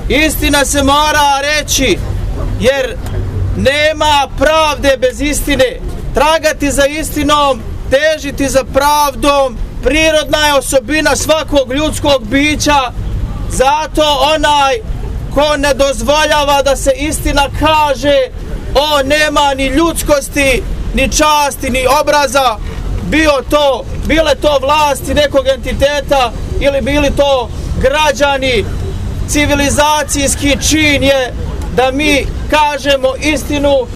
Istina se mora reći, jer nema pravde bez istine. Tragati za istinom, težiti za pravdom, prirodna je osobina svakog ljudskog bića. Zato onaj ko ne dozvoljava da se istina kaže, on nema ni ljudskosti, ni časti, ni obraza, bile to vlasti nekog entiteta ili bili to građani. Civilizacijski čin je da mi kažemo istinu.